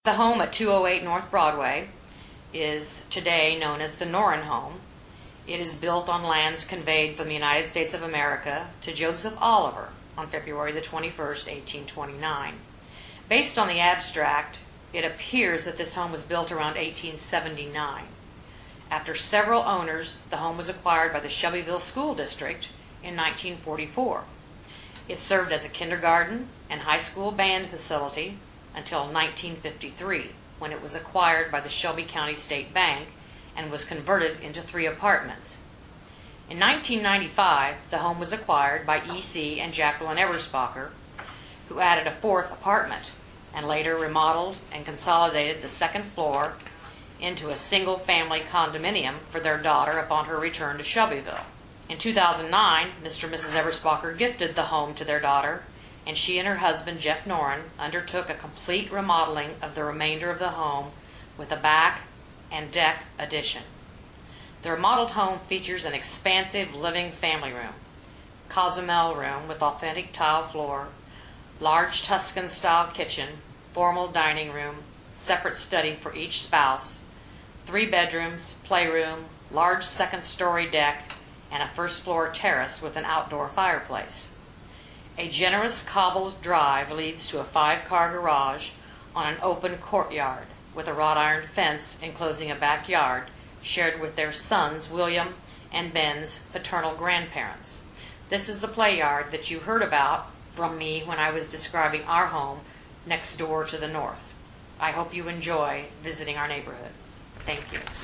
The home at 208 North Broadway is today known as the Noren Home. It is built on lands conveyed from the United States of America to Joseph Oliver on February the 21st, 1829. Based on the abstract, it appears that this home was built around 1879. After several owners, the home was acquired by the Shelbyville School District in 1944. It served as a kindergarten and high school band facility until 1953, when it was acquired by the Shelby County State Bank and was converted into 3 apartments. In 1995, the home was acquired by E.C. and Jacqueline Eberspacher, who added a 4th apartment and later remodeled and consolidated the 2nd floor into a single-family condominium for their daughter upon her return to Shelbyville. In 2009, Mr. and Mrs. Eberspacher gifted the home to their daughter, and she and her husband, Jeff Noren, undertook a complete remodeling of the remainder of the home with a back and deck addition. The remodeled home features an expansive living family room, Cozumel room with authentic tile floor, large Tuscan-style kitchen, formal dining room, separate study for each spouse, 3 bedrooms, playroom, large 2nd-story deck, and a 1st-floor terrace with an outdoor fireplace. A generous cobbled drive leads to a 5-car garage on an open courtyard with a wrought iron fence enclosing a backyard shared with their sons, William and Ben's paternal grandparents. This is the play yard that you heard about from me when I was describing our home next door to the north. I hope you enjoy visiting our neighborhood. Thank you.